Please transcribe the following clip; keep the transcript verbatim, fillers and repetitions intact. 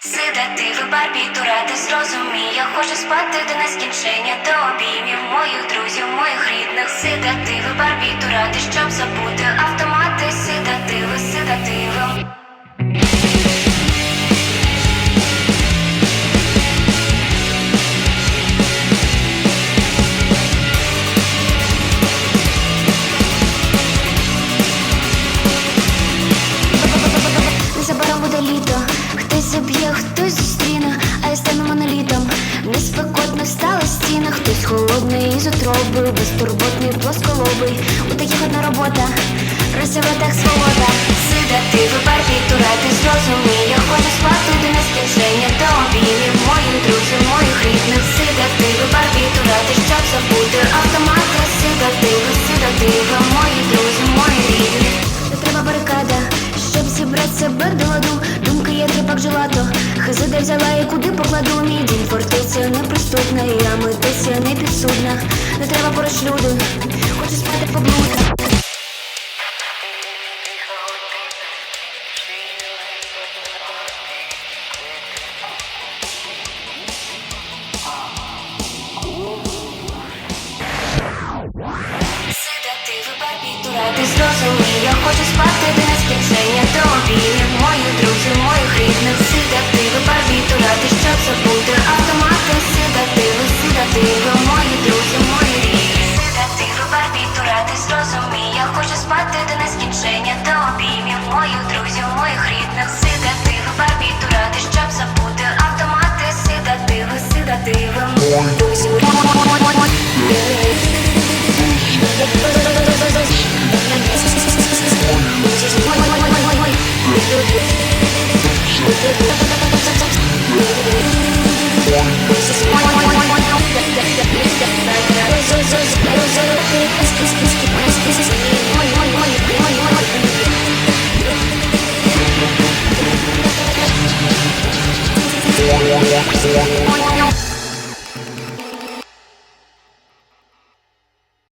Седативи, барбітурати, зрозумій, я хочу спати до нескінчення, до обіймів моїх друзів, моїх рідних. Седативи, барбітурати, щоб забути автомати. Седативи, седативи. Незабаром буде літо, хтось заб'є, хтось зустріне, а я стану монолітом. Неспекотно встала стіна, хтось холодний із утроби, безтурботний, плосколобий. У таких одна робота, красива так свобода. Седативи, барбітурати, зрозумій, я хочу спати до нескінчення, до обіймів моїх друзів, моїх рідних. Седативи, барбітурати, щоб забути автомати. Седативи, седативи, мої друзі, мої рідні. Не треба барикада, щоб зібрати себе до ладу. Думки є тріпак желато, хази де взяла і куди покладу. Мій дім фортеця неприступна, і я митися не підсудна. Не треба поруч люди, хочу спати поблудно. Седативи, барбітурати, зрозумій, я хочу спати до нескінчення, до обіймів моїх друзів, моїх рідних. Седативи, барбітурати, щоб забути автомати. Седативи, седативи, мої друзі, мої рідні. Седативи, барбітурати, зрозумій, я хочу спати до нескінчення, до обіймів моїх друзів, моїх рідних. Седативи, барбітурати, щоб забути автомати. Седативи, седативи, мої друзі. Yeah.